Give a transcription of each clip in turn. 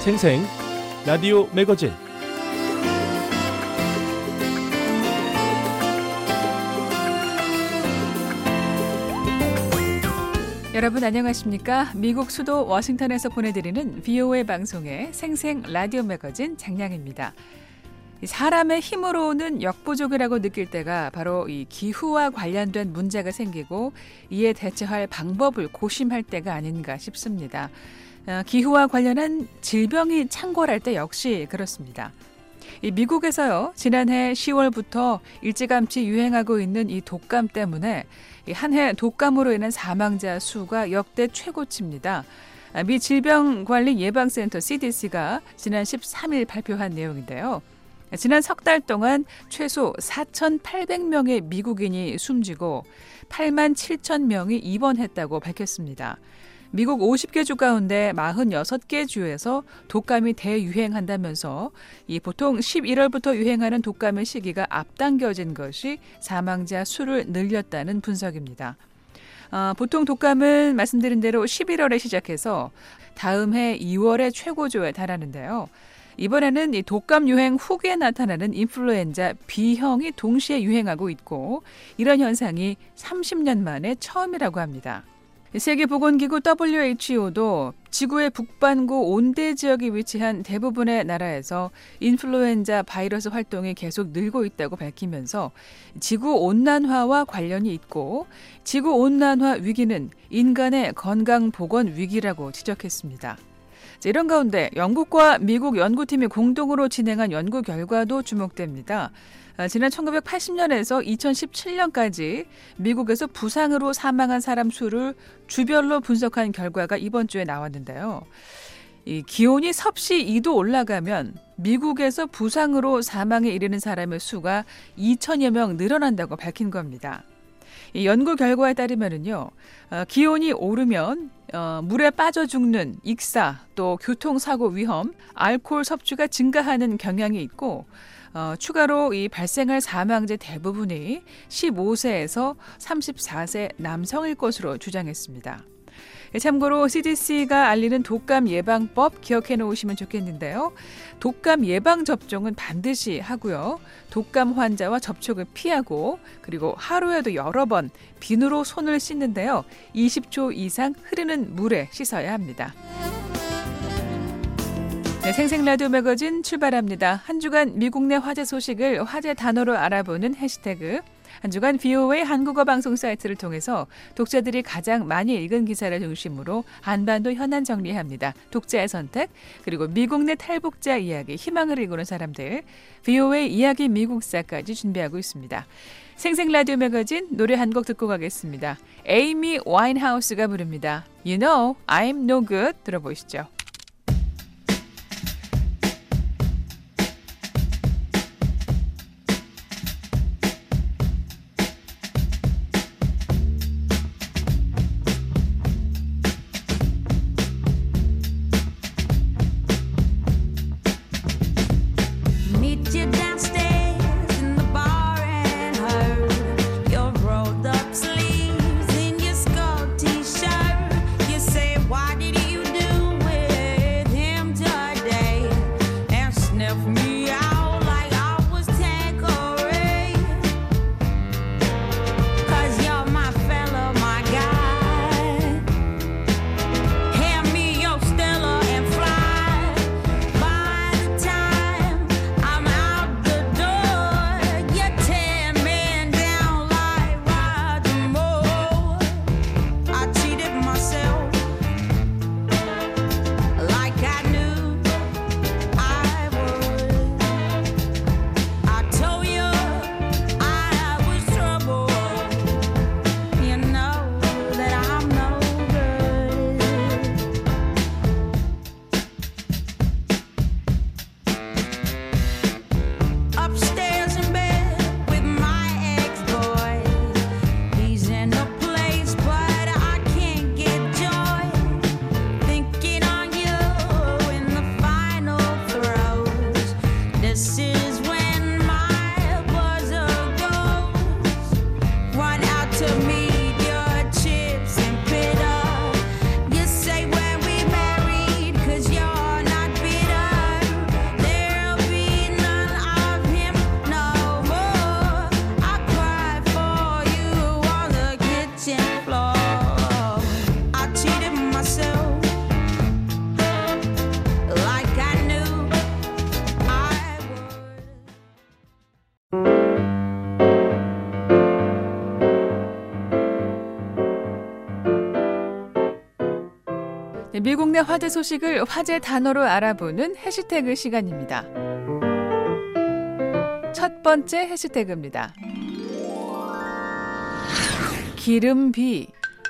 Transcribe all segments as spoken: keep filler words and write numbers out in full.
생생 라디오 매거진 여러분 안녕하십니까? 미국 수도 워싱턴에서 보내드리는 비오에이 방송의 생생 라디오 매거진 장량입니다. 사람의 힘으로는 역부족이라고 느낄 때가 바로 이 기후와 관련된 문제가 생기고 이에 대처할 방법을 고심할 때가 아닌가 싶습니다. 기후와 관련한 질병이 창궐할 때 역시 그렇습니다. 이 미국에서요, 지난해 시월부터 일찌감치 유행하고 있는 이 독감 때문에 한 해 독감으로 인한 사망자 수가 역대 최고치입니다. 미 질병관리예방센터 씨디씨가 지난 십삼 일 발표한 내용인데요. 지난 석 달 동안 최소 사천팔백 명의 미국인이 숨지고 팔만 칠천 명이 입원했다고 밝혔습니다. 미국 오십 개 주 가운데 사십육 개 주에서 독감이 대유행한다면서 이 보통 십일월부터 유행하는 독감의 시기가 앞당겨진 것이 사망자 수를 늘렸다는 분석입니다. 어, 보통 독감은 말씀드린 대로 십일월에 시작해서 다음 해 이월에 최고조에 달하는데요. 이번에는 이 독감 유행 후기에 나타나는 인플루엔자 B형이 동시에 유행하고 있고 이런 현상이 삼십 년 만에 처음이라고 합니다. 세계보건기구 더블유에이치오도 지구의 북반구 온대 지역에 위치한 대부분의 나라에서 인플루엔자 바이러스 활동이 계속 늘고 있다고 밝히면서 지구온난화와 관련이 있고 지구온난화 위기는 인간의 건강보건 위기라고 지적했습니다. 이런 가운데 영국과 미국 연구팀이 공동으로 진행한 연구 결과도 주목됩니다. 지난 천구백팔십 년에서 이천십칠 년까지 미국에서 부상으로 사망한 사람 수를 주별로 분석한 결과가 이번 주에 나왔는데요. 이 기온이 섭씨 이 도 올라가면 미국에서 부상으로 사망에 이르는 사람의 수가 이천여 명 늘어난다고 밝힌 겁니다. 이 연구 결과에 따르면은요, 어, 기온이 오르면 어, 물에 빠져 죽는 익사, 또 교통사고 위험, 알코올 섭취가 증가하는 경향이 있고, 어, 추가로 이 발생할 사망자 대부분이 십오 세에서 삼십사 세 남성일 것으로 주장했습니다. 참고로 씨디씨가 알리는 독감 예방법 기억해 놓으시면 좋겠는데요. 독감 예방 접종은 반드시 하고요. 독감 환자와 접촉을 피하고 그리고 하루에도 여러 번 비누로 손을 씻는데요. 이십 초 이상 흐르는 물에 씻어야 합니다. 네, 생생라디오 매거진 출발합니다. 한 주간 미국 내 화제 소식을 화제 단어로 알아보는 해시태그 한 주간 비오에이 한국어 방송 사이트를 통해서 독자들이 가장 많이 읽은 기사를 중심으로 한반도 현안 정리합니다. 독자의 선택, 그리고 미국 내 탈북자 이야기, 희망을 이루는 사람들, 비오에이 이야기 미국사까지 준비하고 있습니다. 생생라디오 매거진 노래 한 곡 듣고 가겠습니다. 에이미 와인하우스가 부릅니다. You know, I'm no good. 들어보시죠. Why did you do it? 네, 미국 내 화제 소식을 화제 단어로 알아보는 해시태그 시간입니다. 첫 번째 해시태그입니다. 기름비.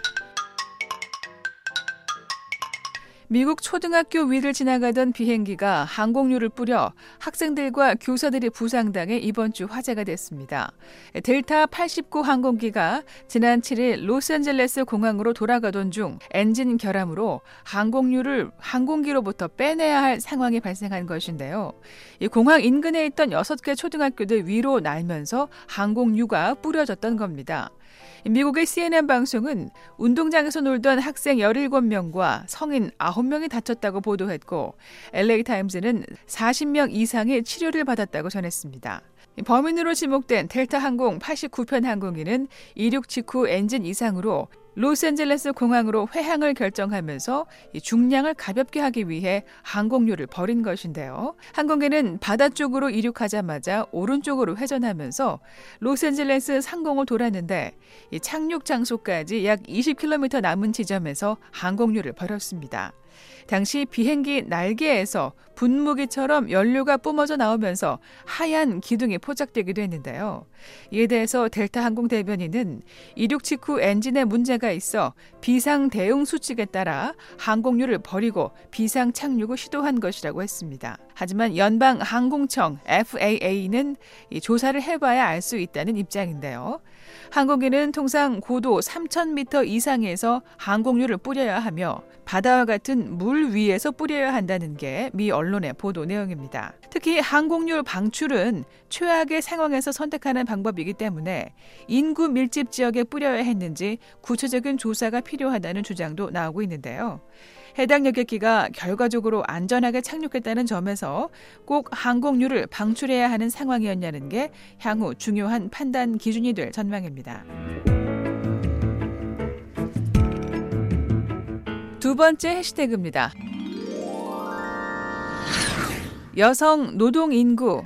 미국 초등학교 위를 지나가던 비행기가 항공유를 뿌려 학생들과 교사들이 부상당해 이번 주 화제가 됐습니다. 델타 팔십구 항공기가 지난 칠 일 로스앤젤레스 공항으로 돌아가던 중 엔진 결함으로 항공유를 항공기로부터 빼내야 할 상황이 발생한 것인데요. 이 공항 인근에 있던 여섯 개 초등학교들 위로 날면서 항공유가 뿌려졌던 겁니다. 미국의 씨엔엔 방송은 운동장에서 놀던 학생 열일곱 명과 성인 아홉 명이 다쳤다고 보도했고 엘에이타임즈는 사십 명 이상이 치료를 받았다고 전했습니다. 범인으로 지목된 델타 항공 팔십구 편 항공기는 이륙 직후 엔진 이상으로 로스앤젤레스 공항으로 회항을 결정하면서 중량을 가볍게 하기 위해 항공유를 버린 것인데요. 항공기는 바다 쪽으로 이륙하자마자 오른쪽으로 회전하면서 로스앤젤레스 상공을 돌았는데 착륙 장소까지 약 이십 킬로미터 남은 지점에서 항공유를 버렸습니다. 당시 비행기 날개에서 분무기처럼 연료가 뿜어져 나오면서 하얀 기둥이 포착되기도 했는데요. 이에 대해서 델타 항공 대변인은 이륙 직후 엔진에 문제가 있어 비상 대응 수칙에 따라 항공유를 버리고 비상 착륙을 시도한 것이라고 했습니다. 하지만 연방 항공청 에프에이에이는 이 조사를 해봐야 알 수 있다는 입장인데요. 항공기는 통상 고도 삼천 미터 이상에서 항공유를 뿌려야 하며 바다와 같은 물 위에서 뿌려야 한다는 게 미 언론의 보도 내용입니다. 특히 항공유 방출은 최악의 상황에서 선택하는 방법이기 때문에 인구 밀집 지역에 뿌려야 했는지 구체적인 조사가 필요하다는 주장도 나오고 있는데요. 해당 여객기가 결과적으로 안전하게 착륙했다는 점에서 꼭 항공유를 방출해야 하는 상황이었냐는 게 향후 중요한 판단 기준이 될 전망입니다. 두 번째 해시태그입니다. 여성 노동 인구.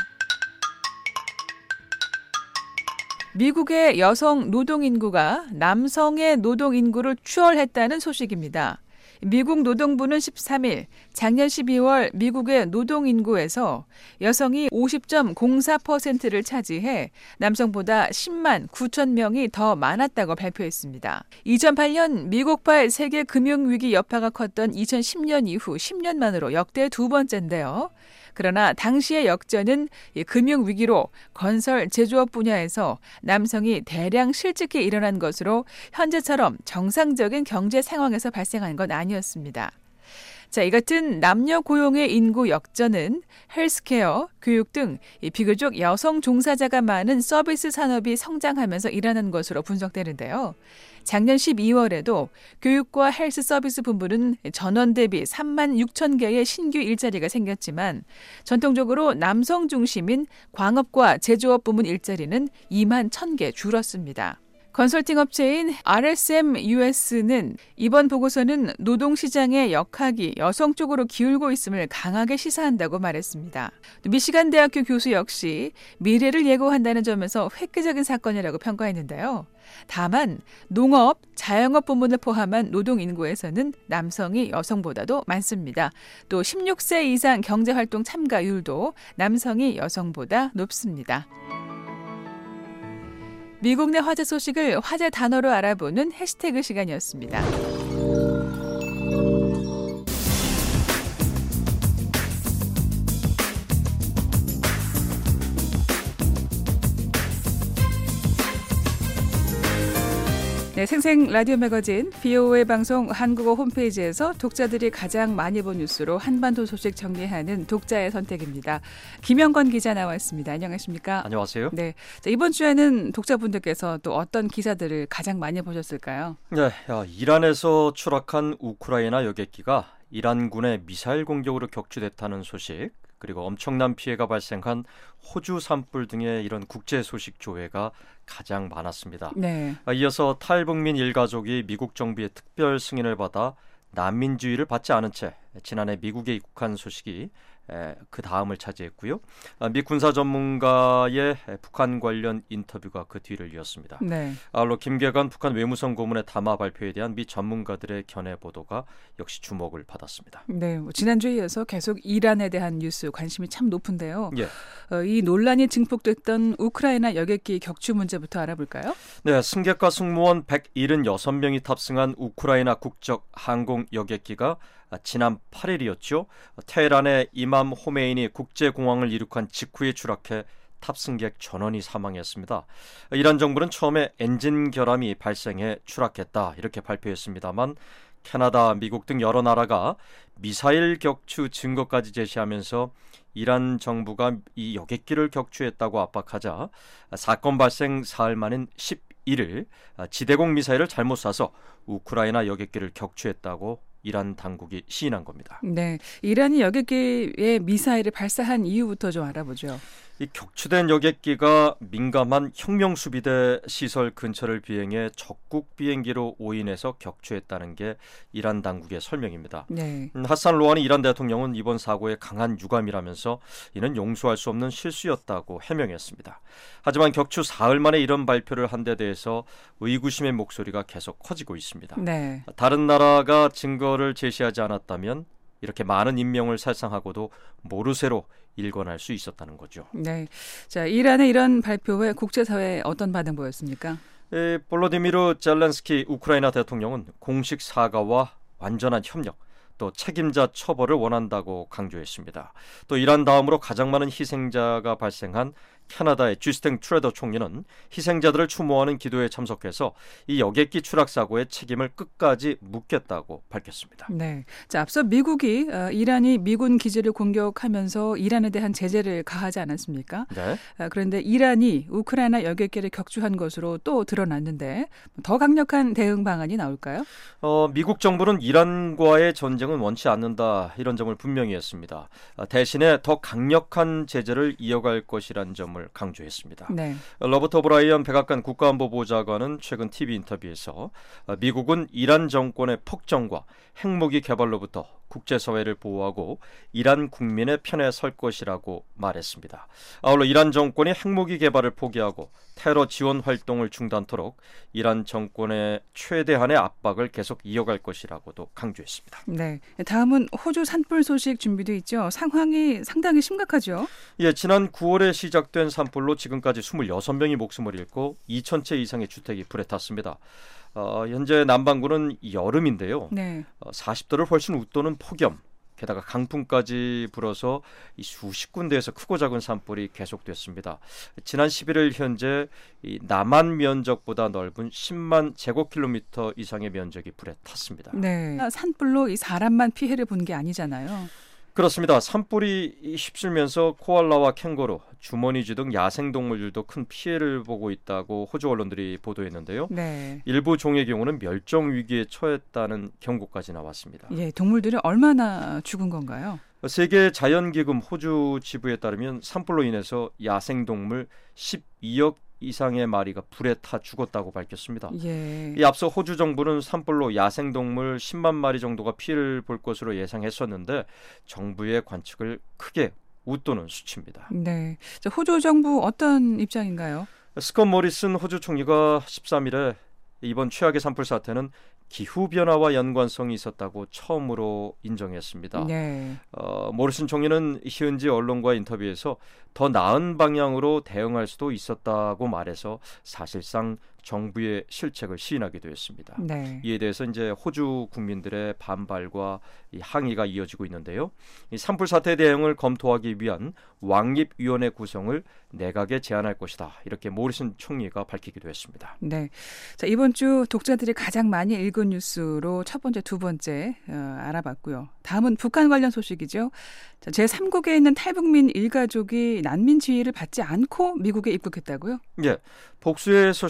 미국의 여성 노동 인구가 남성의 노동 인구를 추월했다는 소식입니다. 미국 노동부는 십삼 일 작년 십이월 미국의 노동 인구에서 여성이 오십 점 공사 퍼센트를 차지해 남성보다 십만 구천 명이 더 많았다고 발표했습니다. 이천팔 년 미국발 세계 금융위기 여파가 컸던 이천십 년 이후 십 년 만으로 역대 두 번째인데요. 그러나 당시의 역전은 금융위기로 건설, 제조업 분야에서 남성이 대량 실직해 일어난 것으로 현재처럼 정상적인 경제 상황에서 발생한 건 아니었습니다. 자, 이 같은 남녀 고용의 인구 역전은 헬스케어, 교육 등 비교적 여성 종사자가 많은 서비스 산업이 성장하면서 일어난 것으로 분석되는데요. 작년 십이월에도 교육과 헬스 서비스 분부는 전원 대비 삼만 육천 개의 신규 일자리가 생겼지만 전통적으로 남성 중심인 광업과 제조업 부문 일자리는 이만 천 개 줄었습니다. 컨설팅 업체인 알에스엠유에스는 이번 보고서는 노동시장의 역학이 여성 쪽으로 기울고 있음을 강하게 시사한다고 말했습니다. 미시간 대학교 교수 역시 미래를 예고한다는 점에서 획기적인 사건이라고 평가했는데요. 다만 농업, 자영업 부문을 포함한 노동 인구에서는 남성이 여성보다도 많습니다. 또 십육 세 이상 경제활동 참가율도 남성이 여성보다 높습니다. 미국 내 화제 소식을 화제 단어로 알아보는 해시태그 시간이었습니다. 네, 생생 라디오 매거진 비오에이 방송 한국어 홈페이지에서 독자들이 가장 많이 본 뉴스로 한반도 소식 정리하는 독자의 선택입니다. 김영건 기자 나왔습니다. 안녕하십니까? 안녕하세요. 네, 자, 이번 주에는 독자분들께서 또 어떤 기사들을 가장 많이 보셨을까요? 네, 야, 이란에서 추락한 우크라이나 여객기가 이란군의 미사일 공격으로 격추됐다는 소식, 그리고 엄청난 피해가 발생한 호주 산불 등의 이런 국제 소식 조회가 가장 많았습니다. 네. 이어서 탈북민 일가족이 미국 정부의 특별 승인을 받아 난민주의를 받지 않은 채 지난해 미국에 입국한 소식이 그 다음을 차지했고요. 미 군사 전문가의 북한 관련 인터뷰가 그 뒤를 이었습니다. 네. 아울러 김계관 북한 외무성 고문의 담화 발표에 대한 미 전문가들의 견해 보도가 역시 주목을 받았습니다. 네, 지난주에 이어서 계속 이란에 대한 뉴스 관심이 참 높은데요. 예. 어, 이 논란이 증폭됐던 우크라이나 여객기 격추 문제부터 알아볼까요? 네, 승객과 승무원 백칠십육 명이 탑승한 우크라이나 국적 항공 여객기가 지난 팔 일이었죠. 테헤란의 이맘 호메이니 국제공항을 이륙한 직후에 추락해 탑승객 전원이 사망했습니다. 이란 정부는 처음에 엔진 결함이 발생해 추락했다 이렇게 발표했습니다만 캐나다, 미국 등 여러 나라가 미사일 격추 증거까지 제시하면서 이란 정부가 이 여객기를 격추했다고 압박하자 사건 발생 사흘 만인 십일 일 지대공 미사일을 잘못 쏴서 우크라이나 여객기를 격추했다고 이란 당국이 시인한 겁니다. 네, 이란이 여객기에 미사일을 발사한 이유부터 좀 알아보죠. 이 격추된 여객기가 민감한 혁명수비대 시설 근처를 비행해 적국 비행기로 오인해서 격추했다는 게 이란 당국의 설명입니다. 네. 하산 로하니 이란 대통령은 이번 사고에 강한 유감이라면서 이는 용서할 수 없는 실수였다고 해명했습니다. 하지만 격추 사흘 만에 이런 발표를 한 데 대해서 의구심의 목소리가 계속 커지고 있습니다. 네. 다른 나라가 증거를 제시하지 않았다면 이렇게 많은 인명을 살상하고도 모르쇠로 일관할 수 있었다는 거죠. 네, 자 이란의 이런 발표에 국제사회에 어떤 반응 보였습니까? 에, 볼로디미르 젤렌스키 우크라이나 대통령은 공식 사과와 완전한 협력, 또 책임자 처벌을 원한다고 강조했습니다. 또 이란 다음으로 가장 많은 희생자가 발생한 캐나다의 주스틴 트루도 총리는 희생자들을 추모하는 기도에 참석해서 이 여객기 추락 사고의 책임을 끝까지 묻겠다고 밝혔습니다. 네, 자 앞서 미국이 어, 이란이 미군 기지를 공격하면서 이란에 대한 제재를 가하지 않았습니까? 네. 어, 그런데 이란이 우크라이나 여객기를 격추한 것으로 또 드러났는데 더 강력한 대응 방안이 나올까요? 어, 미국 정부는 이란과의 전쟁은 원치 않는다 이런 점을 분명히 했습니다. 어, 대신에 더 강력한 제재를 이어갈 것이라는 점을 강조했습니다. 네. 로버트 오브라이언 백악관 국가안보보좌관은 최근 티비 인터뷰에서 미국은 이란 정권의 폭정과 핵무기 개발로부터 국제사회를 보호하고 이란 국민의 편에 설 것이라고 말했습니다. 아울러 이란 정권이 핵무기 개발을 포기하고 테러 지원 활동을 중단토록 이란 정권의 최대한의 압박을 계속 이어갈 것이라고도 강조했습니다. 네, 다음은 호주 산불 소식 준비돼 있죠. 상황이 상당히 심각하죠. 예, 지난 구월에 시작된 산불로 지금까지 이십육 명이 목숨을 잃고 이천 채 이상의 주택이 불에 탔습니다. 어, 현재 남반구는 여름인데요. 네. 어, 사십 도를 훨씬 웃도는 폭염, 게다가 강풍까지 불어서 이 수십 군데에서 크고 작은 산불이 계속됐습니다. 지난 십일 일 현재 이 남한 면적보다 넓은 십만 제곱킬로미터 이상의 면적이 불에 탔습니다. 네. 산불로 이 사람만 피해를 본 게 아니잖아요. 그렇습니다. 산불이 휩쓸면서 코알라와 캥거루, 주머니쥐 등 야생동물들도 큰 피해를 보고 있다고 호주 언론들이 보도했는데요. 네. 일부 종의 경우는 멸종 위기에 처했다는 경고까지 나왔습니다. 예, 동물들이 얼마나 죽은 건가요? 세계 자연기금 호주 지부에 따르면 산불로 인해서 야생동물 십이억 이상의 마리가 불에 타 죽었다고 밝혔습니다. 예. 이 앞서 호주 정부는 산불로 야생동물 십만 마리 정도가 피해를 볼 것으로 예상했었는데 정부의 관측을 크게 웃도는 수치입니다. 네. 자, 호주 정부 어떤 입장인가요? 스콧 모리슨 호주 총리가 십삼 일에 이번 최악의 산불 사태는 기후변화와 연관성이 있었다고 처음으로 인정했습니다. 네. 어, 모리슨 총리는 현지 언론과의 인터뷰에서 더 나은 방향으로 대응할 수도 있었다고 말해서 사실상 정부의 실책을 시인하기도 했습니다. 네. 이에 대해서 이제 호주 국민들의 반발과 이 항의가 이어지고 있는데요. 이 산불 사태 대응을 검토하기 위한 왕립위원회 구성을 내각에 제안할 것이다. 이렇게 모리슨 총리가 밝히기도 했습니다. 네. 자, 이번 주 독자들이 가장 많이 읽은 뉴스로 첫 번째, 두 번째 어, 알아봤고요. 다음은 북한 관련 소식이죠. 자, 제삼 국에 있는 탈북민 일가족이 난민 지위를 받지 않고 미국에 입국했다고요? 예, 복수의 소식통이 최근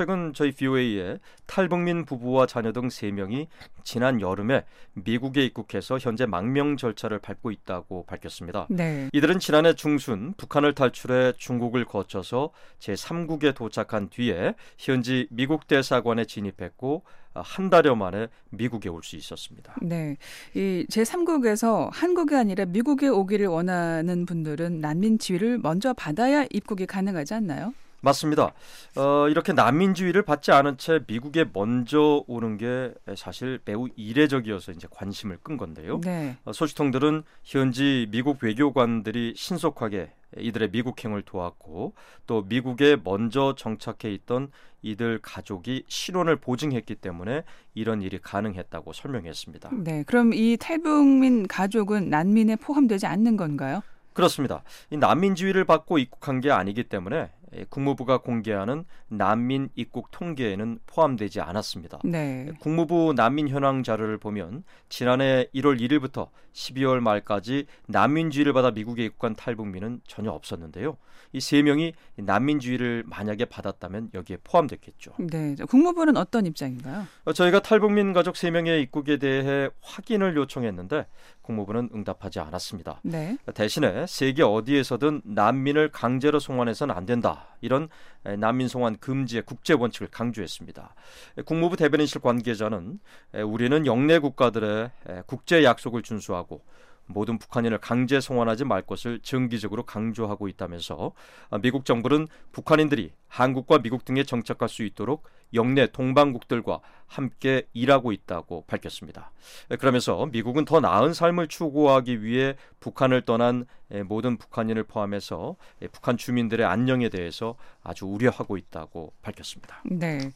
최근 저희 브이오에이에 탈북민 부부와 자녀 등 세 명이 지난 여름에 미국에 입국해서 현재 망명 절차를 밟고 있다고 밝혔습니다. 네. 이들은 지난해 중순 북한을 탈출해 중국을 거쳐서 제삼국에 도착한 뒤에 현지 미국 대사관에 진입했고 한 달여 만에 미국에 올 수 있었습니다. 네, 이 제삼국에서 한국이 아니라 미국에 오기를 원하는 분들은 난민 지위를 먼저 받아야 입국이 가능하지 않나요? 맞습니다. 어, 이렇게 난민 지위를 받지 않은 채 미국에 먼저 오는 게 사실 매우 이례적이어서 이제 관심을 끈 건데요. 네. 어, 소식통들은 현지 미국 외교관들이 신속하게 이들의 미국행을 도왔고 또 미국에 먼저 정착해 있던 이들 가족이 신원을 보증했기 때문에 이런 일이 가능했다고 설명했습니다. 네, 그럼 이 탈북민 가족은 난민에 포함되지 않는 건가요? 그렇습니다. 이 난민 지위를 받고 입국한 게 아니기 때문에 국무부가 공개하는 난민 입국 통계에는 포함되지 않았습니다. 네. 국무부 난민 현황 자료를 보면 지난해 일월 일일부터 십이월 말까지 난민 지위를 받아 미국에 입국한 탈북민은 전혀 없었는데요. 이 세 명이 난민 지위를 만약에 받았다면 여기에 포함됐겠죠. 네. 국무부는 어떤 입장인가요? 저희가 탈북민 가족 세 명의 입국에 대해 확인을 요청했는데 국무부는 응답하지 않았습니다. 네. 대신에 세계 어디에서든 난민을 강제로 송환해서는 안 된다. 이런 난민 송환 금지의 국제 원칙을 강조했습니다. 국무부 대변인실 관계자는 우리는 영내 국가들의 국제 약속을 준수하고 모든 북한인을 강제 송환하지 말 것을 정기적으로 강조하고 있다면서 미국 정부는 북한인들이 한국과 미국 등에 정착할 수 있도록 영내 동반국들과 함께 일하고 있다고 밝혔습니다. 그러면서 미국은 더 나은 삶을 추구하기 위해 북한을 떠난 모든 북한인을 포함해서 북한 주민들의 안녕에 대해서 아주 우려하고 있다고 밝혔습니다. 네.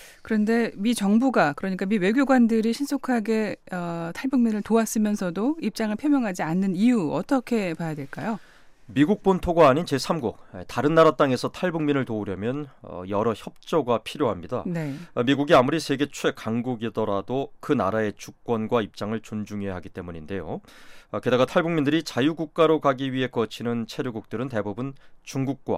그런데 미 정부가 그러니까 미 외교관들이 신속하게 어, 탈북민을 도왔으면서도 입장을 표명하지 않는 이유 어떻게 봐야 될까요? 미국 본토가 아닌 제삼국, 다른 나라 땅에서 탈북민을 도우려면 여러 협조가 필요합니다. 네. 미국이 아무리 세계 최강국이더라도 그 나라의 주권과 입장을 존중해야 하기 때문인데요. 게다가 탈북민들이 자유국가로 가기 위해 거치는 체류국들은 대부분 중국과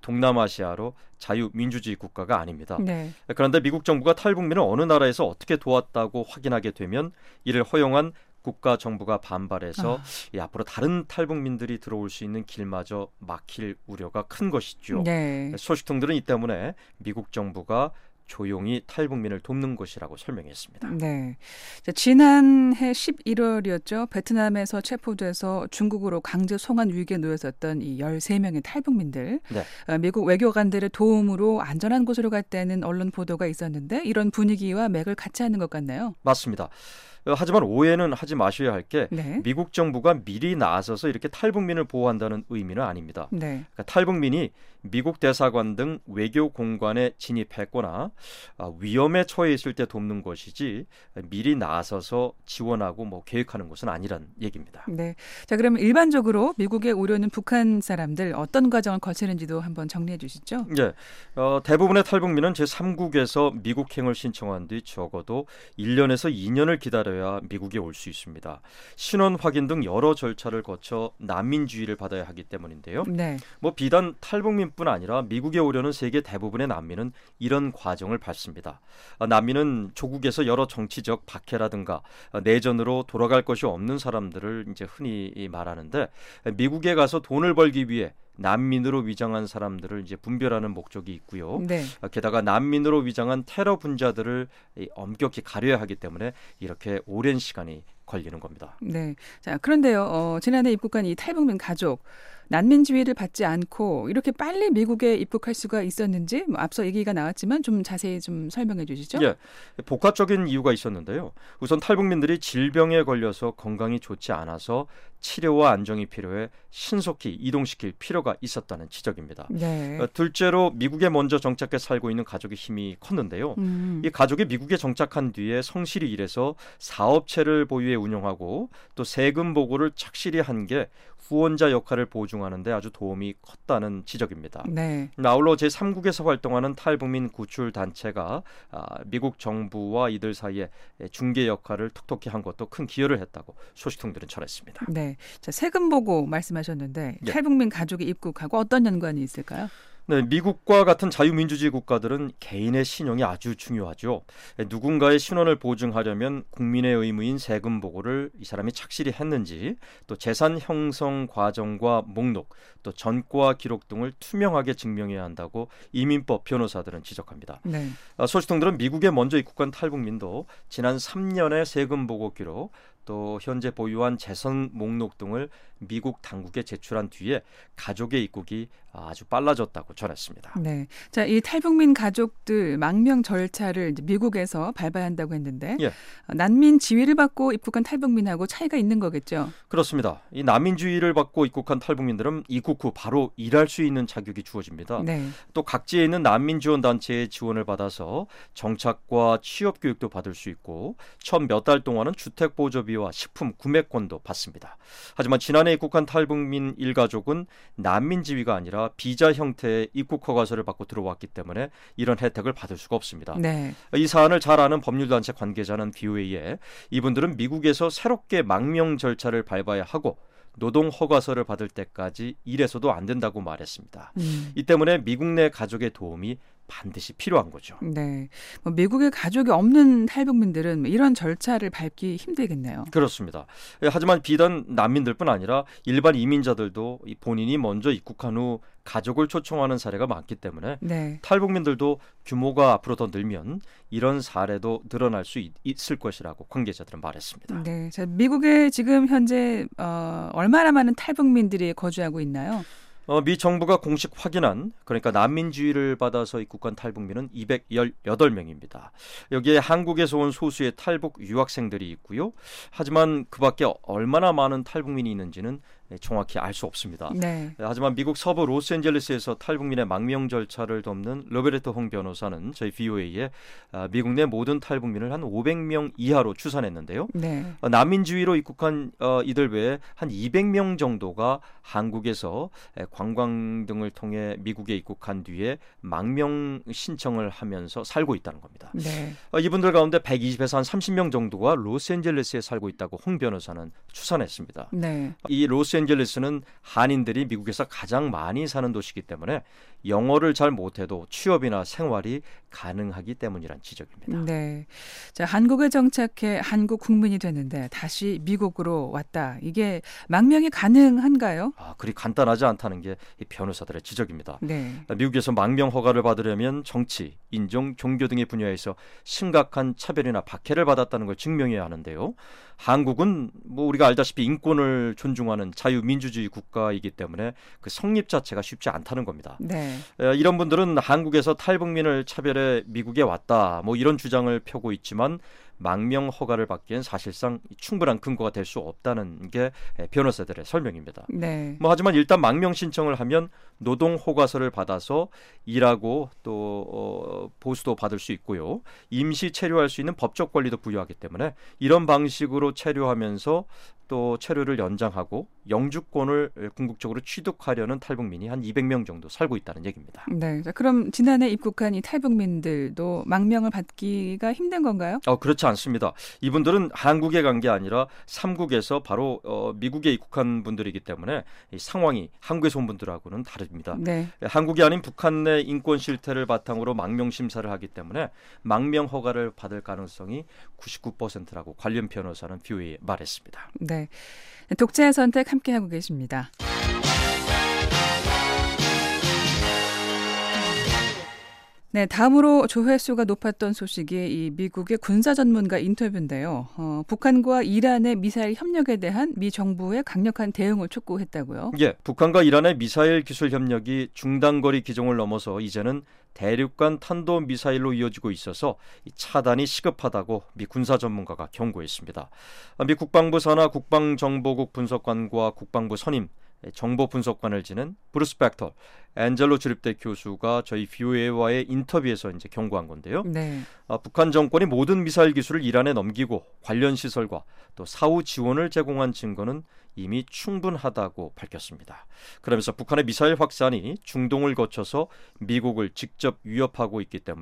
동남아시아로 자유민주주의 국가가 아닙니다. 네. 그런데 미국 정부가 탈북민을 어느 나라에서 어떻게 도왔다고 확인하게 되면 이를 허용한 국가 정부가 반발해서 아. 이 앞으로 다른 탈북민들이 들어올 수 있는 길마저 막힐 우려가 큰 것이죠. 네. 소식통들은 이 때문에 미국 정부가 조용히 탈북민을 돕는 것이라고 설명했습니다. 네. 자, 지난해 십일월이었죠. 베트남에서 체포돼서 중국으로 강제 송환 위기에 놓였었던 이 열세 명의 탈북민들. 네. 어, 미국 외교관들의 도움으로 안전한 곳으로 갔다는 언론 보도가 있었는데 이런 분위기와 맥을 같이 하는 것 같나요? 맞습니다. 하지만 오해는 하지 마셔야 할 게 네. 미국 정부가 미리 나서서 이렇게 탈북민을 보호한다는 의미는 아닙니다. 네. 그러니까 탈북민이 미국 대사관 등 외교 공간에 진입했거나 위험에 처해 있을 때 돕는 것이지 미리 나서서 지원하고 뭐 계획하는 것은 아니란 얘기입니다. 네. 자, 그럼 일반적으로 미국에 오려는 북한 사람들 어떤 과정을 거치는지도 한번 정리해 주시죠. 네. 어, 대부분의 탈북민은 제삼국에서 미국행을 신청한 뒤 적어도 일 년에서 이 년을 기다려야 미국에 올 수 있습니다. 신원 확인 등 여러 절차를 거쳐 난민주의를 받아야 하기 때문인데요. 네. 뭐 비단 탈북민뿐 아니라 미국에 오려는 세계 대부분의 난민은 이런 과정을 밟습니다. 난민은 조국에서 여러 정치적 박해라든가 내전으로 돌아갈 것이 없는 사람들을 이제 흔히 말하는데 미국에 가서 돈을 벌기 위해 난민으로 위장한 사람들을 이제 분별하는 목적이 있고요. 네. 게다가 난민으로 위장한 테러 분자들을 엄격히 가려야 하기 때문에 이렇게 오랜 시간이 걸리는 겁니다. 네. 자, 그런데요. 어, 지난해 입국한 이 탈북민 가족 난민 지위를 받지 않고 이렇게 빨리 미국에 입국할 수가 있었는지 뭐 앞서 얘기가 나왔지만 좀 자세히 좀 설명해 주시죠. 예, 복합적인 이유가 있었는데요. 우선 탈북민들이 질병에 걸려서 건강이 좋지 않아서 치료와 안정이 필요해 신속히 이동시킬 필요가 있었다는 지적입니다. 네. 어, 둘째로 미국에 먼저 정착해 살고 있는 가족의 힘이 컸는데요. 음. 이 가족이 미국에 정착한 뒤에 성실히 일해서 사업체를 보유해 운영하고 또 세금 보고를 착실히 한 게 후원자 역할을 보증하는 데 아주 도움이 컸다는 지적입니다. 네. 아울러 제삼국에서 활동하는 탈북민 구출 단체가 미국 정부와 이들 사이에 중개 역할을 톡톡히 한 것도 큰 기여를 했다고 소식통들은 전했습니다. 네. 자, 세금 보고 말씀하셨는데 예. 탈북민 가족이 입국하고 어떤 연관이 있을까요? 네, 미국과 같은 자유민주주의 국가들은 개인의 신용이 아주 중요하죠. 누군가의 신원을 보증하려면 국민의 의무인 세금 보고를 이 사람이 착실히 했는지, 또 재산 형성 과정과 목록, 또 전과 기록 등을 투명하게 증명해야 한다고 이민법 변호사들은 지적합니다. 네. 소식통들은 미국에 먼저 입국한 탈북민도 지난 삼 년의 세금 보고 기록, 또 현재 보유한 재산 목록 등을 미국 당국에 제출한 뒤에 가족의 입국이 아주 빨라졌다고 전했습니다. 네, 자, 이 탈북민 가족들 망명 절차를 이제 미국에서 밟아야 한다고 했는데 예. 난민 지위를 받고 입국한 탈북민하고 차이가 있는 거겠죠? 그렇습니다. 이 난민주의를 받고 입국한 탈북민들은 입국 후 바로 일할 수 있는 자격이 주어집니다. 네. 또 각지에 있는 난민 지원 단체의 지원을 받아서 정착과 취업 교육도 받을 수 있고 첫 몇 달 동안은 주택 보조비와 식품 구매권도 받습니다. 하지만 지난해 입국한 탈북민 일가족은 난민 지위가 아니라 비자 형태의 입국 허가서를 받고 들어왔기 때문에 이런 혜택을 받을 수가 없습니다. 네. 이 사안을 잘 아는 법률단체 관계자는 브이오에이에 이분들은 미국에서 새롭게 망명 절차를 밟아야 하고 노동 허가서를 받을 때까지 일해서도 안 된다고 말했습니다. 음. 이 때문에 미국 내 가족의 도움이 반드시 필요한 거죠. 네, 뭐 미국에 가족이 없는 탈북민들은 이런 절차를 밟기 힘들겠네요. 그렇습니다. 하지만 비단 난민들뿐 아니라 일반 이민자들도 본인이 먼저 입국한 후 가족을 초청하는 사례가 많기 때문에 네. 탈북민들도 규모가 앞으로 더 늘면 이런 사례도 늘어날 수 있, 있을 것이라고 관계자들은 말했습니다. 네, 자, 미국에 지금 현재 어, 얼마나 많은 탈북민들이 거주하고 있나요? 어, 미 정부가 공식 확인한 그러니까 난민주의를 받아서 입국한 탈북민은 이백십팔 명입니다. 여기에 한국에서 온 소수의 탈북 유학생들이 있고요. 하지만 그 밖에 얼마나 많은 탈북민이 있는지는 정확히 알 수 없습니다. 네. 하지만 미국 서부 로스앤젤레스에서 탈북민의 망명 절차를 돕는 로베르토 홍 변호사는 저희 브이오에이에 미국 내 모든 탈북민을 한 오백 명 이하로 추산했는데요. 네. 난민주의로 입국한 이들 외에 한 이백 명 정도가 한국에서 관광 등을 통해 미국에 입국한 뒤에 망명 신청을 하면서 살고 있다는 겁니다. 네. 이분들 가운데 백이십에서 한 삼십 명 정도가 로스앤젤레스에 살고 있다고 홍 변호사는 추산했습니다. 네. 이 로스앤젤레스는 한인들이 미국에서 가장 많이 사는 도시이기 때문에 영어를 잘 못해도 취업이나 생활이 가능하기 때문이란 지적입니다. 네, 자, 한국에 정착해 한국 국민이 됐는데 다시 미국으로 왔다. 이게 망명이 가능한가요? 아, 그리 간단하지 않다는 게 이 변호사들의 지적입니다. 네. 미국에서 망명 허가를 받으려면 정치, 인종, 종교 등의 분야에서 심각한 차별이나 박해를 받았다는 걸 증명해야 하는데요. 한국은 뭐 우리가 알다시피 인권을 존중하는 자유민주주의 국가이기 때문에 그 성립 자체가 쉽지 않다는 겁니다. 네. 이런 분들은 한국에서 탈북민을 차별해 미국에 왔다 뭐 이런 주장을 펴고 있지만 망명 허가를 받기엔 사실상 충분한 근거가 될 수 없다는 게 변호사들의 설명입니다. 네. 뭐 하지만 일단 망명 신청을 하면 노동 허가서를 받아서 일하고 또 어, 보수도 받을 수 있고요. 임시 체류할 수 있는 법적 권리도 부여하기 때문에 이런 방식으로 체류하면서 또 체류를 연장하고 영주권을 궁극적으로 취득하려는 탈북민이 한 이백 명 정도 살고 있다는 얘기입니다. 네. 자, 그럼 지난해 입국한 이 탈북민들도 망명을 받기가 힘든 건가요? 어, 그렇지 않습니다. 이분들은 한국에 간 게 아니라 삼국에서 바로 어, 미국에 입국한 분들이기 때문에 이 상황이 한국에서 온 분들하고는 다릅니다. 네. 한국이 아닌 북한 내 인권 실태를 바탕으로 망명 심사를 하기 때문에 망명 허가를 받을 가능성이 구십구 퍼센트라고 관련 변호사는 브이오에이에 말했습니다. 네. 독자의 선택 함께하고 계십니다. 네, 다음으로 조회수가 높았던 소식이 이 미국의 군사 전문가 인터뷰인데요. 어, 북한과 이란의 미사일 협력에 대한 미 정부의 강력한 대응을 촉구했다고요? 예, 북한과 이란의 미사일 기술 협력이 중단거리 기종을 넘어서 이제는 대륙간 탄도 미사일로 이어지고 있어서 차단이 시급하다고 미 군사 전문가가 경고했습니다. 미 국방부 산하 국방정보국 분석관과 국방부 선임 정보 분석관을 지낸 브루스 벡터 앤젤로 주립대 교수가 저희 브이오에이와의 인터뷰에서 이제 경고한 건데요. 네. 아, 북한 정권이 모든 미사일 기술을 이란에 넘기고 관련 시설과 또 사후 지원을 제공한 증거는 이미 충분하다고 밝혔습니다. 그러면서 북한의 미사일 확산이 중동을 거쳐서 미국을 직접 위협하고 있기 때문에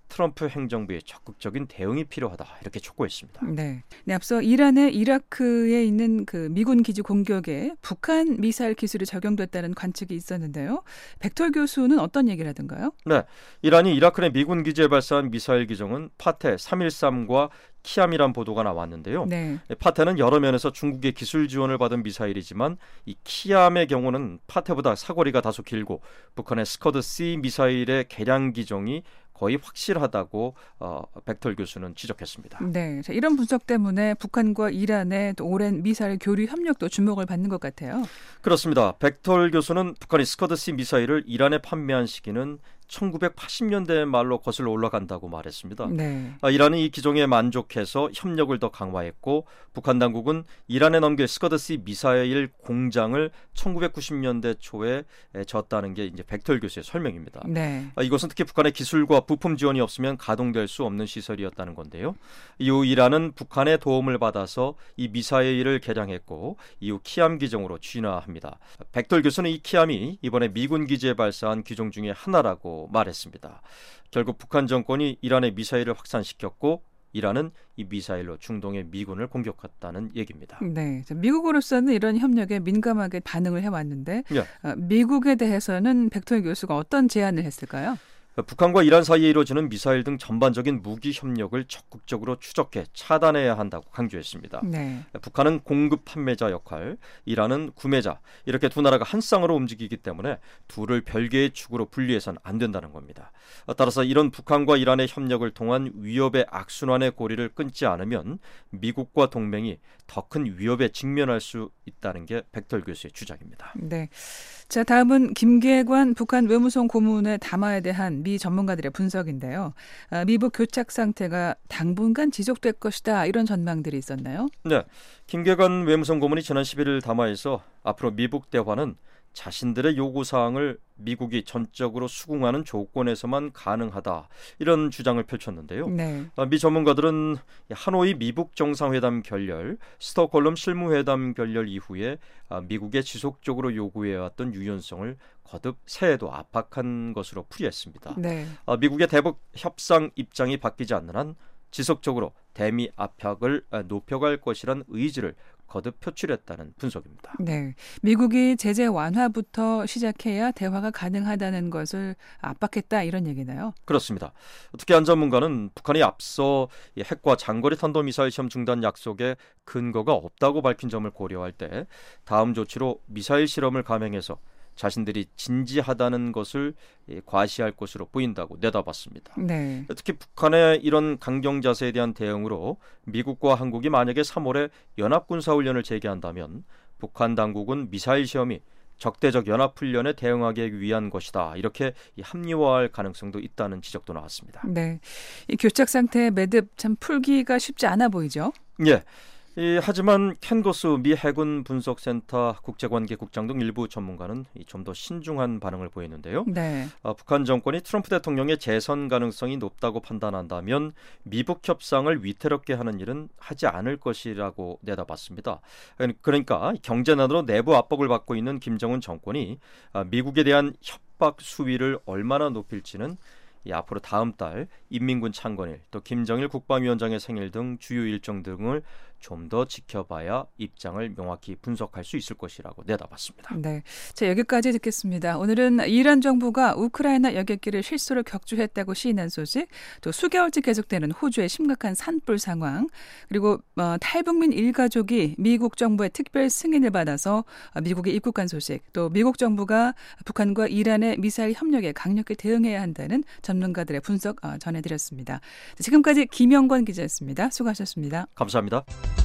트럼프 행정부의 적극적인 대응이 필요하다 이렇게 촉구했습니다. 네. 네, 앞서 이란의 이라크에 있는 그 미군 기지 공격에 북한 미사일 기술이 적용됐다는 관측이 있었는데요. 백톨 교수는 어떤 얘기를 하던가요? 네, 이란이 이라크 내 미군 기지에 발사한 미사일 기종은 파테 삼백십삼과 키암이란 보도가 나왔는데요. 네. 파테는 여러 면에서 중국의 기술 지원을 받은 미사일이지만 이 키암의 경우는 파테보다 사거리가 다소 길고 북한의 스커드-C 미사일의 개량 기종이 거의 확실하다고 어, 백톨 교수는 지적했습니다. 네, 자, 이런 분석 때문에 북한과 이란의 또 오랜 미사일 교류 협력도 주목을 받는 것 같아요. 그렇습니다. 백톨 교수는 북한이 스커드-C 미사일을 이란에 판매한 시기는 천구백팔십 년대 말로 거슬러 올라간다고 말했습니다. 네. 아, 이란은 이 기종에 만족해서 협력을 더 강화했고 북한 당국은 이란에 넘길 스커드-C 미사일 공장을 천구백구십 년대 초에 졌다는 게 이제 백톨 교수의 설명입니다. 네. 아, 이것은 특히 북한의 기술과 부품 지원이 없으면 가동될 수 없는 시설이었다는 건데요. 이후 이란은 북한의 도움을 받아서 이 미사일을 개량했고 이후 키암 기종으로 진화합니다. 백톨 교수는 이 키암이 이번에 미군 기지에 발사한 기종 중에 하나라고 말했습니다. 결국 북한 정권이 이란의 미사일을 확산시켰고 이란은 이 미사일로 중동의 미군을 공격했다는 얘기입니다. 네, 미국으로서는 이런 협력에 민감하게 반응을 해왔는데 네. 미국에 대해서는 백톨 교수가 어떤 제안을 했을까요? 북한과 이란 사이에 이루어지는 미사일 등 전반적인 무기 협력을 적극적으로 추적해 차단해야 한다고 강조했습니다. 네. 북한은 공급 판매자 역할, 이란은 구매자, 이렇게 두 나라가 한 쌍으로 움직이기 때문에 둘을 별개의 축으로 분리해서는 안 된다는 겁니다. 따라서 이런 북한과 이란의 협력을 통한 위협의 악순환의 고리를 끊지 않으면 미국과 동맹이 더 큰 위협에 직면할 수 있다는 게 백톨 교수의 주장입니다. 네. 자, 다음은 김계관 북한 외무성 고문의 담화에 대한 미 전문가들의 분석인데요. 아, 미북 교착 상태가 당분간 지속될 것이다 이런 전망들이 있었나요? 네, 김계관 외무성 고문이 지난 십일 일 담화에서 앞으로 미북 대화는 자신들의 요구사항을 미국이 전적으로 수긍하는 조건에서만 가능하다 이런 주장을 펼쳤는데요. 네. 미 전문가들은 하노이 미북 정상회담 결렬, 스톡홀름 실무회담 결렬 이후에 미국에 지속적으로 요구해왔던 유연성을 거듭 새해도 압박한 것으로 풀이했습니다. 네. 미국의 대북 협상 입장이 바뀌지 않는 한 지속적으로 대미 압박을 높여갈 것이란 의지를 거듭 표출했다는 분석입니다. 네, 미국이 제재 완화부터 시작해야 대화가 가능하다는 것을 압박했다 이런 얘기나요? 그렇습니다. 특히 한 전문가는 북한이 앞서 핵과 장거리 탄도미사일 시험 중단 약속에 근거가 없다고 밝힌 점을 고려할 때 다음 조치로 미사일 실험을 감행해서 자신들이 진지하다는 것을 과시할 것으로 보인다고 내다봤습니다. 네. 특히 북한의 이런 강경 자세에 대한 대응으로 미국과 한국이 만약에 삼월에 연합군사훈련을 재개한다면 북한 당국은 미사일 시험이 적대적 연합훈련에 대응하기 위한 것이다. 이렇게 합리화할 가능성도 있다는 지적도 나왔습니다. 네, 이 교착 상태의 매듭 참 풀기가 쉽지 않아 보이죠? 예. 이, 하지만 켄 고스 미 해군 분석센터 국제관계국장 등 일부 전문가는 좀 더 신중한 반응을 보이는데요. 네. 어, 북한 정권이 트럼프 대통령의 재선 가능성이 높다고 판단한다면 미북 협상을 위태롭게 하는 일은 하지 않을 것이라고 내다봤습니다. 그러니까 경제난으로 내부 압박을 받고 있는 김정은 정권이 미국에 대한 협박 수위를 얼마나 높일지는 이 앞으로 다음 달 인민군 창건일 또 김정일 국방위원장의 생일 등 주요 일정 등을 좀 더 지켜봐야 입장을 명확히 분석할 수 있을 것이라고 내다봤습니다. 네, 자 여기까지 듣겠습니다. 오늘은 이란 정부가 우크라이나 여객기를 실수로 격추했다고 시인한 소식, 또 수개월째 계속되는 호주의 심각한 산불 상황, 그리고 어, 탈북민 일가족이 미국 정부의 특별 승인을 받아서 미국에 입국한 소식, 또 미국 정부가 북한과 이란의 미사일 협력에 강력히 대응해야 한다는 전문가들의 분석 어, 전해드렸습니다. 지금까지 김영권 기자였습니다. 수고하셨습니다. 감사합니다.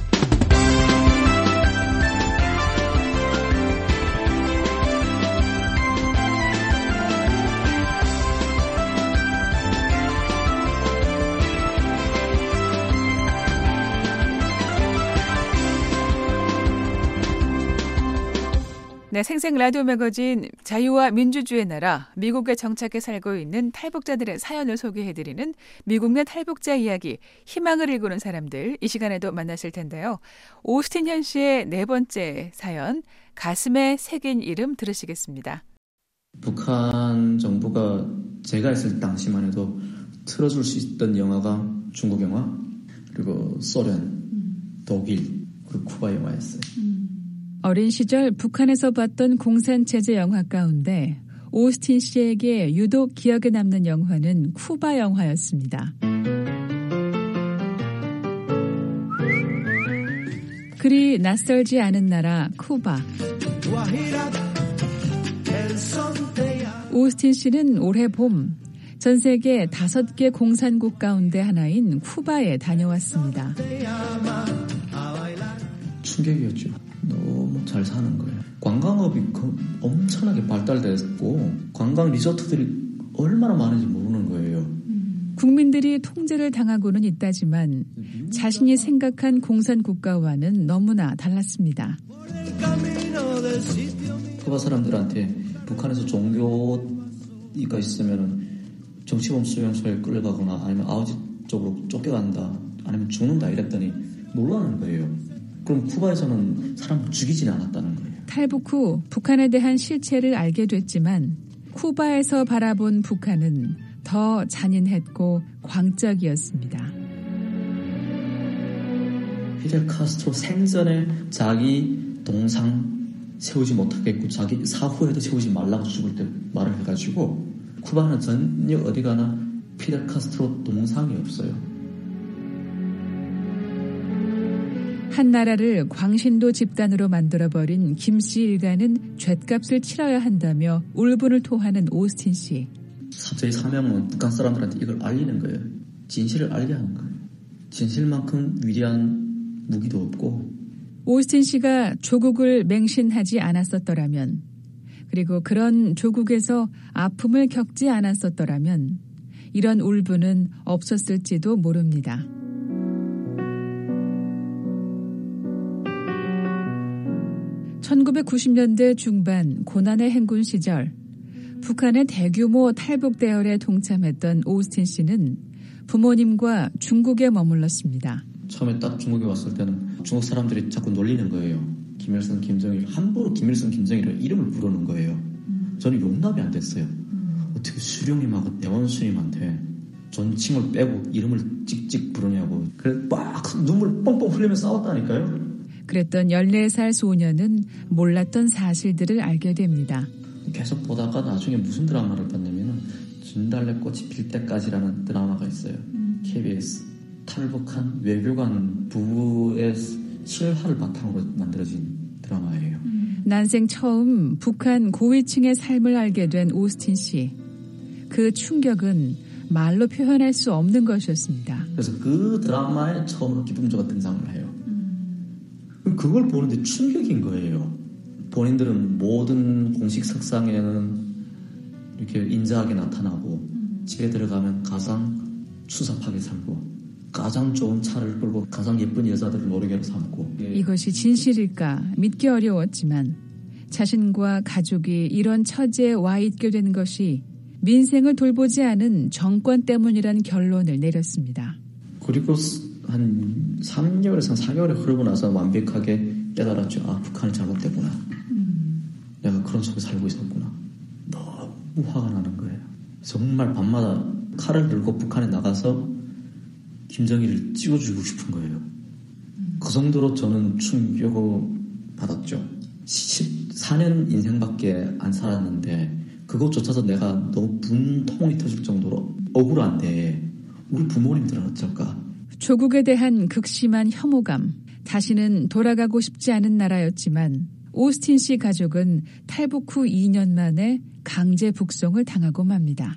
네, 생생 라디오 매거진 자유와 민주주의의 나라 미국에 정착해 살고 있는 탈북자들의 사연을 소개해드리는 미국 내 탈북자 이야기, 희망을 일구는 사람들, 이 시간에도 만나실 텐데요. 오스틴 현 씨의 네 번째 사연, 가슴에 새긴 이름 들으시겠습니다. 북한 정부가 제가 있을 당시만 해도 틀어줄 수 있던 영화가 중국 영화, 그리고 소련, 음. 독일, 그리고 쿠바 영화였어요. 음. 어린 시절 북한에서 봤던 공산체제 영화 가운데 오스틴 씨에게 유독 기억에 남는 영화는 쿠바 영화였습니다. 그리 낯설지 않은 나라 쿠바. 오스틴 씨는 올해 봄 전 세계 다섯 개 공산국 가운데 하나인 쿠바에 다녀왔습니다. 충격이었죠. 너무 잘 사는 거예요. 관광업이 엄청나게 발달됐고 관광 리조트들이 얼마나 많은지 모르는 거예요. 국민들이 통제를 당하고는 있다지만 자신이 생각한 공산국가와는 너무나 달랐습니다. 쿠바 사람들한테 북한에서 종교가 있으면 정치범 수용소에 끌려가거나 아니면 아우지 쪽으로 쫓겨간다 아니면 죽는다 이랬더니 놀라는 거예요. 그럼 쿠바에서는 사람을 죽이지는 않았다는 거예요. 탈북 후 북한에 대한 실체를 알게 됐지만 쿠바에서 바라본 북한은 더 잔인했고 광적이었습니다. 피델 카스트로 생전에 자기 동상 세우지 못하겠고 자기 사후에도 세우지 말라고 죽을 때 말을 해가지고 쿠바는 전혀 어디 가나 피델 카스트로 동상이 없어요. 한 나라를 광신도 집단으로 만들어버린 김씨 일가는 죗값을 치러야 한다며 울분을 토하는 오스틴 씨. 저희 사명은 북한 사람들한테 이걸 알리는 거예요. 진실을 알게 하는 거예요. 진실만큼 위대한 무기도 없고. 오스틴 씨가 조국을 맹신하지 않았었더라면, 그리고 그런 조국에서 아픔을 겪지 않았었더라면 이런 울분은 없었을지도 모릅니다. 천구백구십 년대 중반 고난의 행군 시절 북한의 대규모 탈북 대열에 동참했던 오스틴 씨는 부모님과 중국에 머물렀습니다. 처음에 딱 중국에 왔을 때는 중국 사람들이 자꾸 놀리는 거예요. 김일성, 김정일, 함부로 김일성, 김정일을 이름을 부르는 거예요. 음. 저는 용납이 안 됐어요. 음. 어떻게 수령님하고 대원수님한테 존칭을 빼고 이름을 찍찍 부르냐고. 그래 막 눈물 뻥뻥 흘리면서 싸웠다니까요. 그랬던 열네 살 소녀는 몰랐던 사실들을 알게 됩니다. 계속 보다가 나중에 무슨 드라마를 봤냐면 진달래꽃이 필 때까지라는 드라마가 있어요. 음. 케이비에스. 탈북한 외교관 부부의 실화를 바탕으로 만들어진 드라마예요. 음. 난생 처음 북한 고위층의 삶을 알게 된 오스틴 씨. 그 충격은 말로 표현할 수 없는 것이었습니다. 그래서 그 드라마에 처음으로 기쁨조가 등장을 해요. 음. 그걸 보는데 충격인 거예요. 본인들은 모든 공식 석상에는 이렇게 인자하게 나타나고 음. 집에 들어가면 가장 추잡하게 살고 가장 좋은 차를 끌고 가장 예쁜 여자들을 노래개로 삼고. 이것이 진실일까 믿기 어려웠지만 자신과 가족이 이런 처지에 와 있게 된 것이 민생을 돌보지 않은 정권 때문이란 결론을 내렸습니다. 그리고 한 삼 개월에서 사 개월이 흐르고 나서 완벽하게 깨달았죠. 아, 북한이 잘못됐구나. 음. 내가 그런 속에 살고 있었구나. 너무 화가 나는 거예요. 정말 밤마다 칼을 들고 북한에 나가서 김정일을 찍어주고 싶은 거예요. 그 정도로 저는 충격을 받았죠. 십사 년 인생밖에 안 살았는데 그것조차도 내가 너무 분통이 터질 정도로 억울한데 우리 부모님들은 어쩔까? 조국에 대한 극심한 혐오감, 다시는 돌아가고 싶지 않은 나라였지만 오스틴 씨 가족은 탈북 후 이 년 만에 강제 북송을 당하고 맙니다.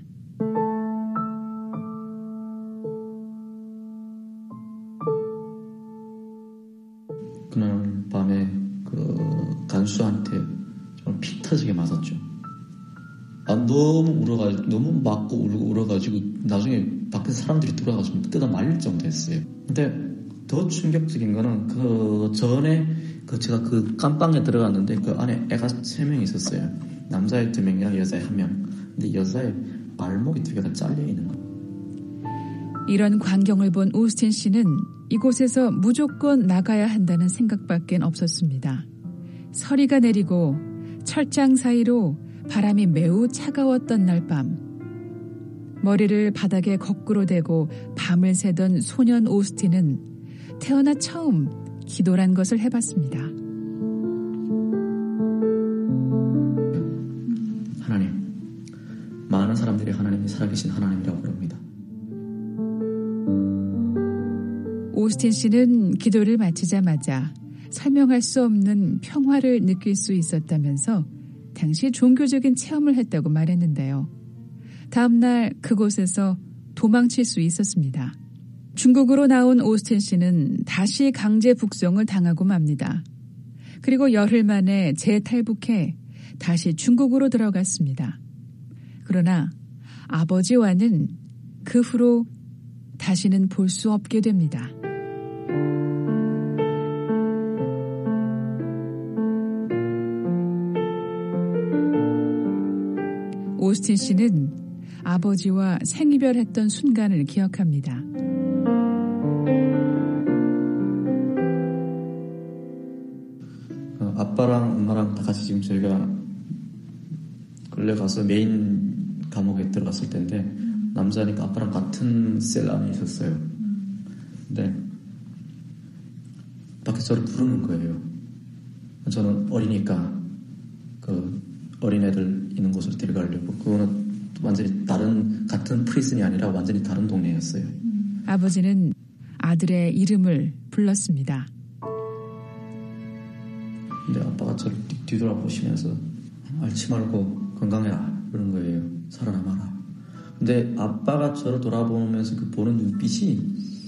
그날 밤에 그 간수한테 정말 피 터지게 맞았죠. 아, 너무 울어가지고, 너무 맞고 울고 울어가지고, 나중에 밖에서 사람들이 들어와가지고 뜯어 말릴 정도였어요. 근데 더 충격적인 거는 그 전에 그 제가 그 깜빵에 들어갔는데 그 안에 애가 세 명 있었어요. 남자애 두 명이랑 여자애 한 명. 근데 여자애 발목이 두 개가 잘려 있는 거. 이런 광경을 본 오스틴 씨는 이곳에서 무조건 나가야 한다는 생각밖엔 없었습니다. 서리가 내리고 철장 사이로 바람이 매우 차가웠던 날 밤, 머리를 바닥에 거꾸로 대고 밤을 새던 소년 오스틴은 태어나 처음 기도란 것을 해봤습니다. 하나님, 많은 사람들이 하나님이 살아계신 하나님이라고 부릅니다. 오스틴 씨는 기도를 마치자마자 설명할 수 없는 평화를 느낄 수 있었다면서 당시 종교적인 체험을 했다고 말했는데요. 다음 날 그곳에서 도망칠 수 있었습니다. 중국으로 나온 오스틴 씨는 다시 강제 북송을 당하고 맙니다. 그리고 열흘 만에 재탈북해 다시 중국으로 들어갔습니다. 그러나 아버지와는 그 후로 다시는 볼 수 없게 됩니다. 오스틴 씨는 아버지와 생이별했던 순간을 기억합니다. 어, 아빠랑 엄마랑 다 같이 지금 저희가 끌려가서 메인 감옥에 들어갔을 텐데 남자니까 아빠랑 같은 셀 안에 있었어요. 근데 밖에서 저를 부르는 거예요. 저는 어리니까 그 어린애들 있는 곳으로 데려가려고. 그거는 완전히 다른, 같은 프리즌이 아니라 완전히 다른 동네였어요. 아버지는 아들의 이름을 불렀습니다. 근데 아빠가 저를 뒤돌아보시면서 앓지 말고 건강해라 그런 거예요. 살아남아라. 근데 아빠가 저를 돌아보면서 그 보는 눈빛이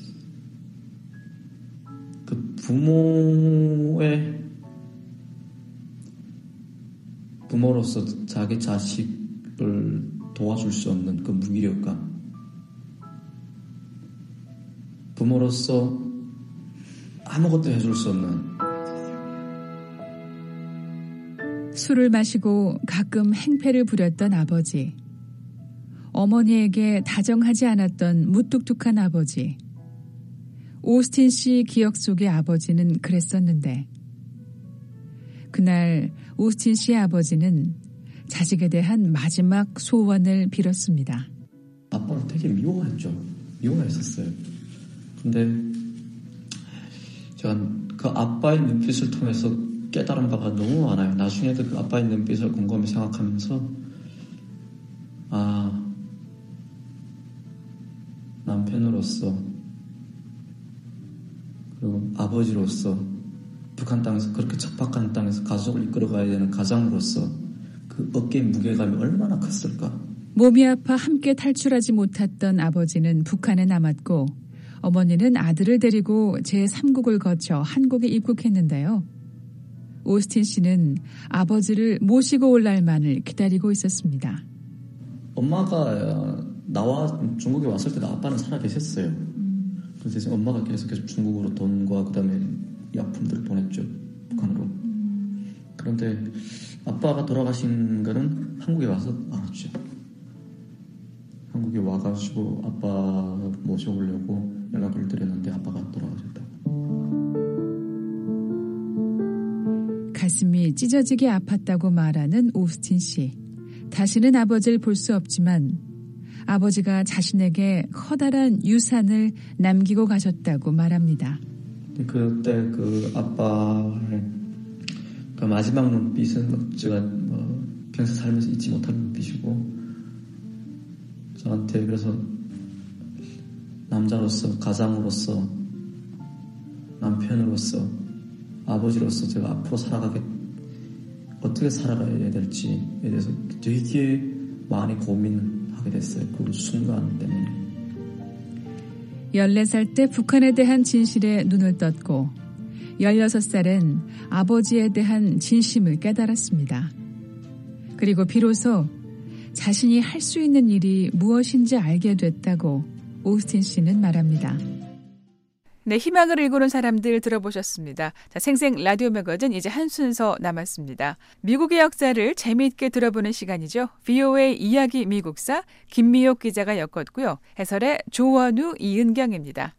그 부모의 부모로서 자기 자식을 도와줄 수 없는 그 무기력감, 부모로서 아무것도 해줄 수 없는. 술을 마시고 가끔 행패를 부렸던 아버지, 어머니에게 다정하지 않았던 무뚝뚝한 아버지. 오스틴 씨 기억 속의 아버지는 그랬었는데 그날 오스틴 씨의 아버지는 자식에 대한 마지막 소원을 빌었습니다. 아빠를 되게 미워했죠. 미워했었어요. 근데 제가 그 아빠의 눈빛을 통해서 깨달은 바가 너무 많아요. 나중에도 그 아빠의 눈빛을 곰곰이 생각하면서 아, 남편으로서 그리고 아버지로서 북한 땅에서 그렇게 척박한 땅에서 가족을 이끌어가야 되는 가장으로서 그 어깨의 무게감이 얼마나 컸을까. 몸이 아파 함께 탈출하지 못했던 아버지는 북한에 남았고 어머니는 아들을 데리고 제삼국을 거쳐 한국에 입국했는데요. 오스틴 씨는 아버지를 모시고 올 날만을 기다리고 있었습니다. 엄마가 나와 중국에 왔을 때 아빠는 살아 계셨어요. 그래서 엄마가 계속해서 중국으로 돈과 그다음에 약품들을 보냈죠. 북한으로. 그런데 아빠가 돌아가신 거는 한국에 와서 알았죠. 한국에 와가지고 아빠 모셔오려고 연락을 드렸는데 아빠가 돌아가셨다고. 가슴이 찢어지게 아팠다고 말하는 오스틴 씨. 다시는 아버지를 볼 수 없지만 아버지가 자신에게 커다란 유산을 남기고 가셨다고 말합니다. 그때 그 아빠의 그 마지막 눈빛은 제가 뭐 평생 살면서 잊지 못할 눈빛이고 저한테 그래서 남자로서 가장으로서 남편으로서 아버지로서 제가 앞으로 살아가게 어떻게 살아가야 될지에 대해서 되게 많이 고민하게 됐어요. 그 순간 때문에. 열네 살 때 북한에 대한 진실에 눈을 떴고 열여섯 살엔 아버지에 대한 진심을 깨달았습니다. 그리고 비로소 자신이 할 수 있는 일이 무엇인지 알게 됐다고 오스틴 씨는 말합니다. 네, 희망을 일구는 사람들 들어보셨습니다. 자, 생생 라디오 매거진 이제 한 순서 남았습니다. 미국의 역사를 재미있게 들어보는 시간이죠. 브이오에이 이야기 미국사 김미옥 기자가 엮었고요. 해설의 조원우, 이은경입니다.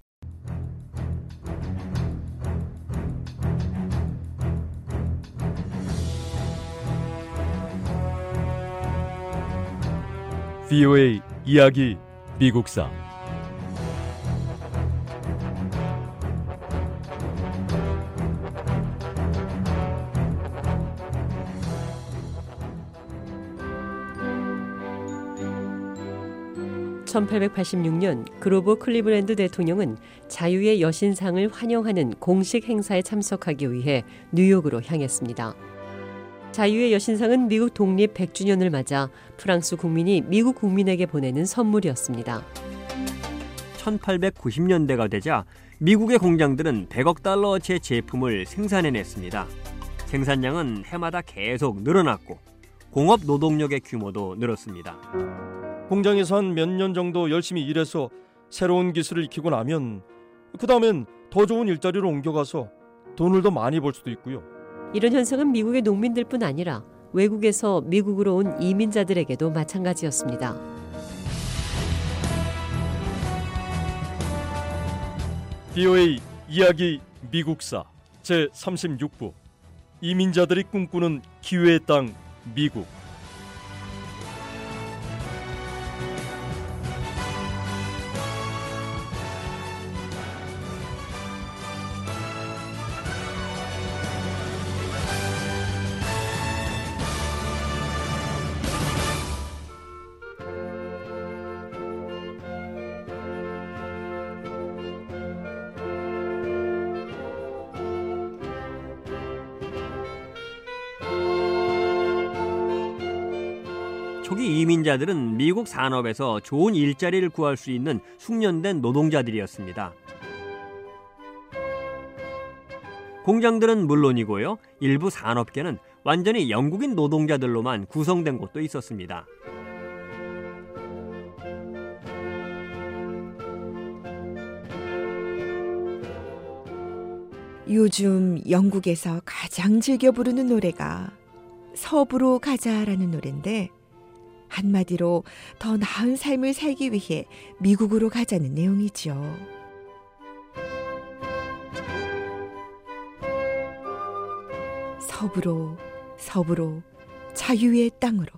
브이오에이 이야기 미국사. 천팔백팔십육 년 그로버 클리브랜드 대통령은 자유의 여신상을 환영하는 공식 행사에 참석하기 위해 뉴욕으로 향했습니다. 자유의 여신상은 미국 독립 백 주년을 맞아 프랑스 국민이 미국 국민에게 보내는 선물이었습니다. 천팔백구십 년대가 되자 미국의 공장들은 백억 달러어치의 제품을 생산해냈습니다. 생산량은 해마다 계속 늘어났고 공업 노동력의 규모도 늘었습니다. 공장에서 한 몇 년 정도 열심히 일해서 새로운 기술을 익히고 나면 그 다음엔 더 좋은 일자리로 옮겨가서 돈을 더 많이 벌 수도 있고요. 이런 현상은 미국의 농민들뿐 아니라 외국에서 미국으로 온 이민자들에게도 마찬가지였습니다. 비오에이 이야기 미국사 제삼십육 부 이민자들이 꿈꾸는 기회의 땅 미국. 초기 이민자들은 미국 산업에서 좋은 일자리를 구할 수 있는 숙련된 노동자들이었습니다. 공장들은 물론이고요, 일부 산업계는 완전히 영국인 노동자들로만 구성된 곳도 있었습니다. 요즘 영국에서 가장 즐겨 부르는 노래가 서부로 가자라는 노래인데, 한마디로 더 나은 삶을 살기 위해 미국으로 가자는 내용이죠. 서부로, 서부로, 자유의 땅으로.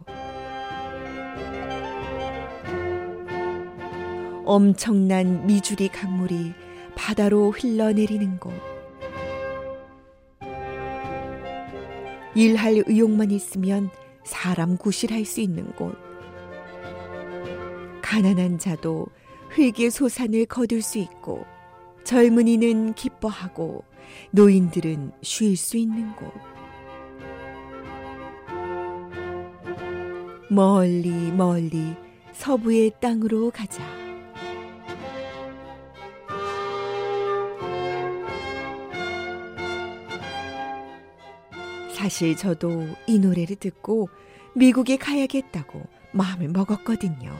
엄청난 미주리 강물이 바다로 흘러내리는 곳. 일할 의욕만 있으면 사람 구실할 수 있는 곳. 가난한 자도 흙의 소산을 거둘 수 있고, 젊은이는 기뻐하고 노인들은 쉴 수 있는 곳. 멀리 멀리 서부의 땅으로 가자. 사실 저도 이 노래를 듣고 미국에 가야겠다고 마음을 먹었거든요.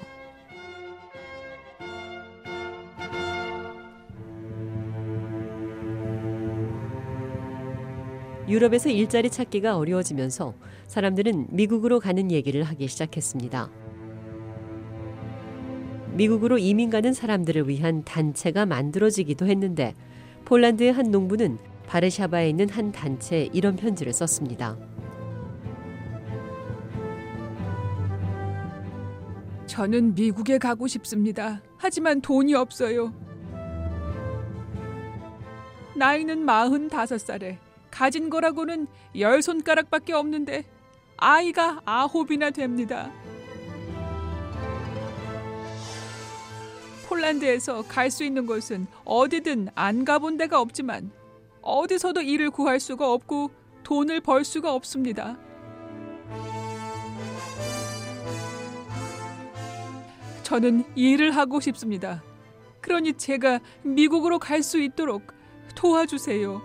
유럽에서 일자리 찾기가 어려워지면서 사람들은 미국으로 가는 얘기를 하기 시작했습니다. 미국으로 이민 가는 사람들을 위한 단체가 만들어지기도 했는데, 폴란드의 한 농부는 바르샤바에 있는 한 단체에 이런 편지를 썼습니다. 저는 미국에 가고 싶습니다. 하지만 돈이 없어요. 나이는 마흔다섯 살에 가진 거라고는 열 손가락밖에 없는데 아이가 아홉이나 됩니다. 폴란드에서 갈 수 있는 곳은 어디든 안 가본 데가 없지만 어디서도 일을 구할 수가 없고 돈을 벌 수가 없습니다. 저는 일을 하고 싶습니다. 그러니 제가 미국으로 갈 수 있도록 도와주세요.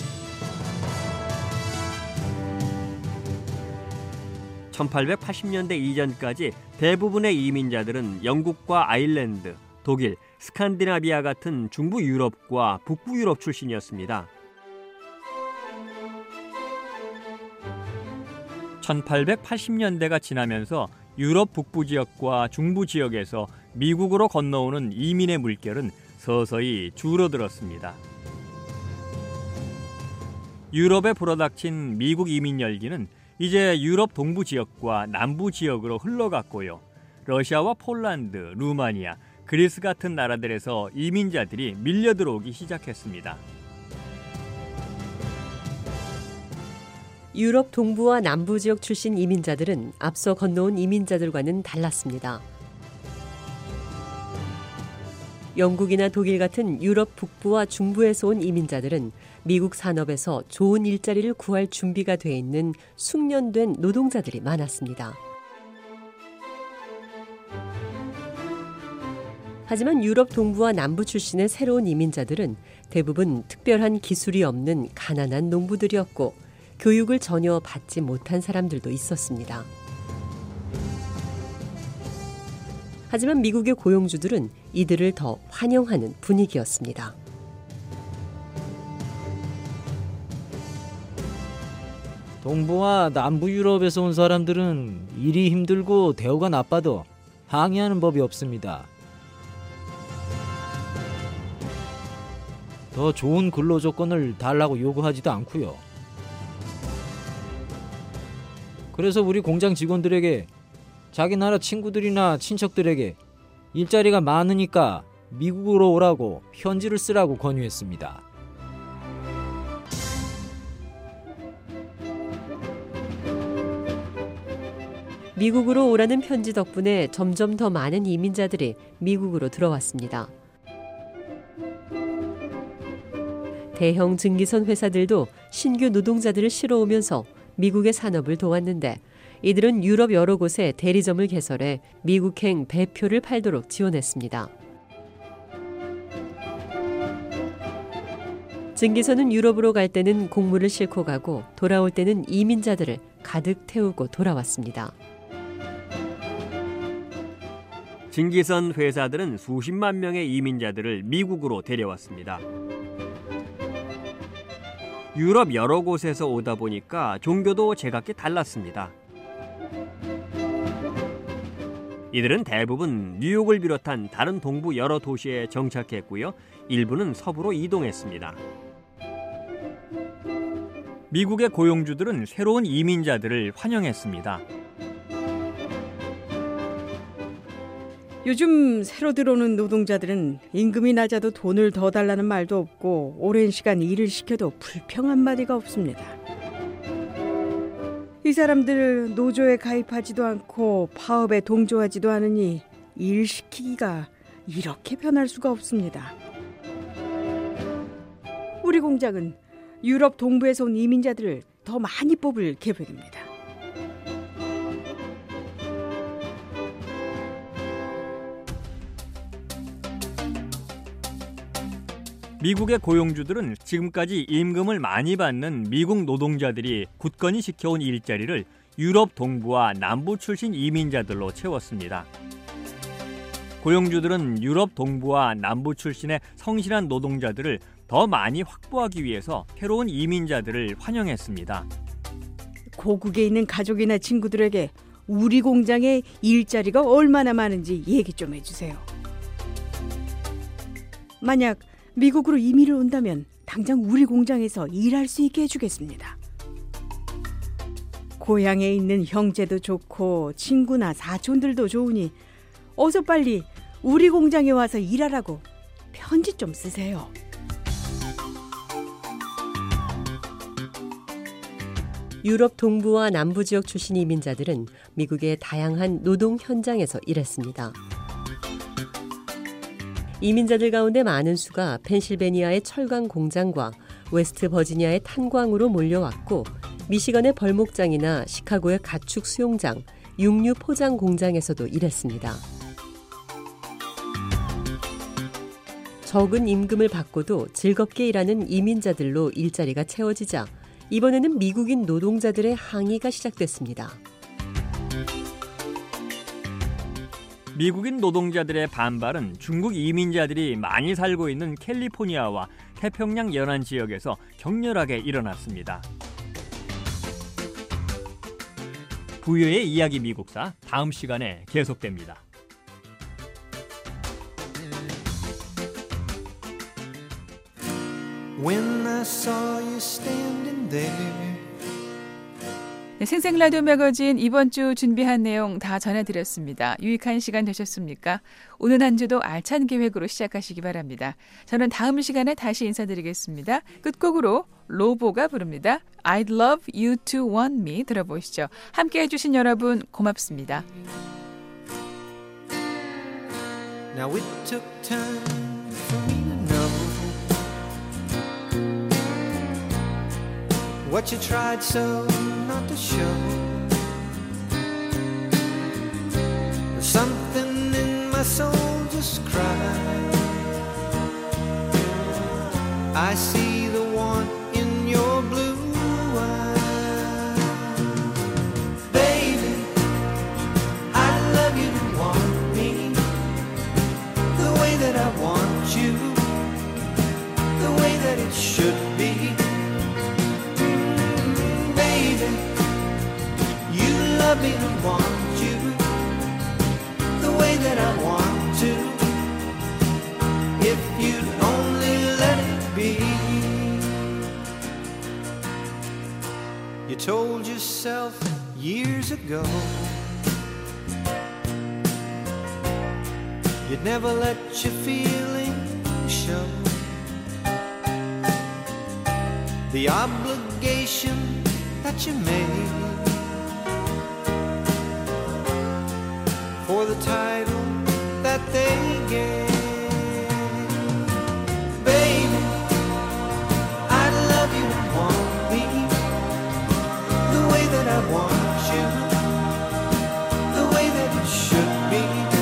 천팔백팔십 년대 이전까지 대부분의 이민자들은 영국과 아일랜드, 독일, 스칸디나비아 같은 중부 유럽과 북부 유럽 출신이었습니다. 천팔백팔십 년대가 지나면서 유럽 북부 지역과 중부 지역에서 미국으로 건너오는 이민의 물결은 서서히 줄어들었습니다. 유럽에 불어닥친 미국 이민 열기는 이제 유럽 동부 지역과 남부 지역으로 흘러갔고요. 러시아와 폴란드, 루마니아, 그리스 같은 나라들에서 이민자들이 밀려 들어오기 시작했습니다. 유럽 동부와 남부 지역 출신 이민자들은 앞서 건너온 이민자들과는 달랐습니다. 영국이나 독일 같은 유럽 북부와 중부에서 온 이민자들은 미국 산업에서 좋은 일자리를 구할 준비가 돼 있는 숙련된 노동자들이 많았습니다. 하지만 유럽 동부와 남부 출신의 새로운 이민자들은 대부분 특별한 기술이 없는 가난한 농부들이었고 교육을 전혀 받지 못한 사람들도 있었습니다. 하지만 미국의 고용주들은 이들을 더 환영하는 분위기였습니다. 동부와 남부 유럽에서 온 사람들은 일이 힘들고 대우가 나빠도 항의하는 법이 없습니다. 더 좋은 근로 조건을 달라고 요구하지도 않고요. 그래서 우리 공장 직원들에게 자기 나라 친구들이나 친척들에게 일자리가 많으니까 미국으로 오라고 편지를 쓰라고 권유했습니다. 미국으로 오라는 편지 덕분에 점점 더 많은 이민자들이 미국으로 들어왔습니다. 대형 증기선 회사들도 신규 노동자들을 실어오면서 미국의 산업을 도왔는데 이들은 유럽 여러 곳에 대리점을 개설해 미국행 배표를 팔도록 지원했습니다. 증기선은 유럽으로 갈 때는 곡물을 싣고 가고 돌아올 때는 이민자들을 가득 태우고 돌아왔습니다. 증기선 회사들은 수십만 명의 이민자들을 미국으로 데려왔습니다. 유럽 여러 곳에서 오다 보니까 종교도 제각기 달랐습니다. 이들은 대부분 뉴욕을 비롯한 다른 동부 여러 도시에 정착했고요. 일부는 서부로 이동했습니다. 미국의 고용주들은 새로운 이민자들을 환영했습니다. 요즘 새로 들어오는 노동자들은 임금이 낮아도 돈을 더 달라는 말도 없고 오랜 시간 일을 시켜도 불평 한마디가 없습니다. 이 사람들 노조에 가입하지도 않고 파업에 동조하지도 않으니 일 시키기가 이렇게 편할 수가 없습니다. 우리 공장은 유럽 동부에서 온 이민자들을 더 많이 뽑을 계획입니다. 미국의 고용주들은 지금까지 임금을 많이 받는 미국 노동자들이 굳건히 지켜온 일자리를 유럽 동부와 남부 출신 이민자들로 채웠습니다. 고용주들은 유럽 동부와 남부 출신의 성실한 노동자들을 더 많이 확보하기 위해서 새로운 이민자들을 환영했습니다. 고국에 있는 가족이나 친구들에게 우리 공장에 일자리가 얼마나 많은지 얘기 좀 해주세요. 만약 미국으로 이민을 온다면 당장 우리 공장에서 일할 수 있게 해주겠습니다. 고향에 있는 형제도 좋고 친구나 사촌들도 좋으니 어서 빨리 우리 공장에 와서 일하라고 편지 좀 쓰세요. 유럽 동부와 남부 지역 출신 이민자들은 미국의 다양한 노동 현장에서 일했습니다. 이민자들 가운데 많은 수가 펜실베니아의 철강 공장과 웨스트 버지니아의 탄광으로 몰려왔고 미시건의 벌목장이나 시카고의 가축 수용장, 육류 포장 공장에서도 일했습니다. 적은 임금을 받고도 즐겁게 일하는 이민자들로 일자리가 채워지자 이번에는 미국인 노동자들의 항의가 시작됐습니다. 미국인 노동자들의 반발은 중국 이민자들이 많이 살고 있는 캘리포니아와 태평양 연안 지역에서 격렬하게 일어났습니다. 부유의 이야기 미국사 다음 시간에 계속됩니다. When I saw you standing there 네, 생생라디오 매거진 이번 주 준비한 내용 다 전해드렸습니다. 유익한 시간 되셨습니까? 오늘 한 주도 알찬 계획으로 시작하시기 바랍니다. 저는 다음 시간에 다시 인사드리겠습니다. 끝곡으로 로보가 부릅니다. I'd love you to want me 들어보시죠. 함께 해주신 여러분 고맙습니다. Now it took time for me to know what you tried so not to show. There's something in my soul just cried. I see the want in your blue eyes. Baby, I love you to want me the way that I want you, the way that it should be. Love me to want you the way that I want to, if you'd only let it be. You told yourself years ago you'd never let your feelings show. The obligation that you made for the title that they gave. Baby, I love you and want me the way that I want you, the way that it should be.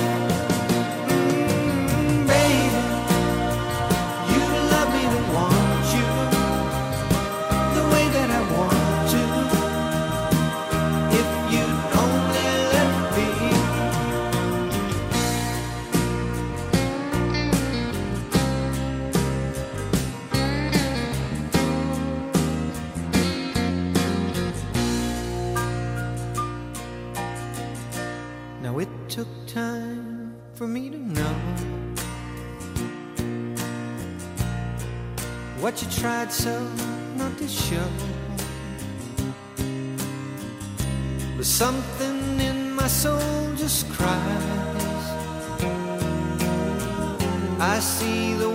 Mm, baby, you love me and want you the way that I want to, if you'd only let me. Now it took time for me to know what you tried so not to show. But something in my soul just cries. I see the